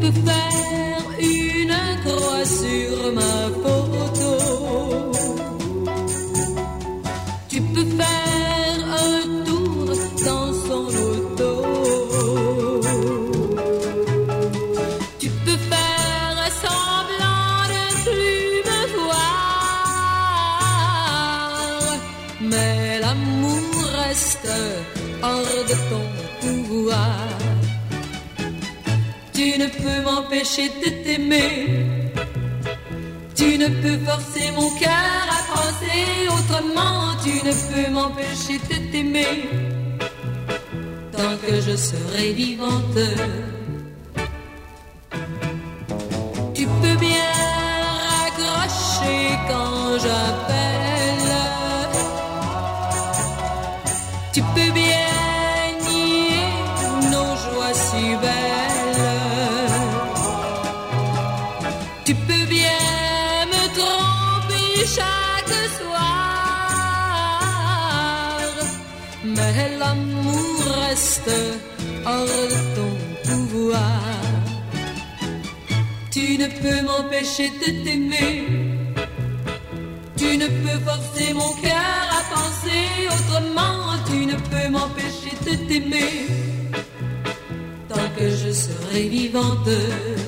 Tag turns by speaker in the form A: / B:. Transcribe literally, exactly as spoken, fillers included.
A: peux faire une croix sur ma photo. Tu peux faire un tour dans son auto. Tu peux faire semblant de plus me voir. Mais l'amour reste hors de ton pouvoir. Tu ne peux m'empêcher de t'aimer. Tu ne peux forcer mon cœur à penser autrement. Tu ne peux m'empêcher de t'aimer tant que je serai vivante. Tu peux bien raccrocher quand j'appelle. Tu peux bien nier nos joies si belles. Tu peux bien me tromper chaque soir, mais l'amour reste hors de ton pouvoir. Tu ne peux m'empêcher de t'aimer. Tu ne peux forcer mon cœur à penser autrement. Tu ne peux m'empêcher de t'aimer tant que je serai vivante.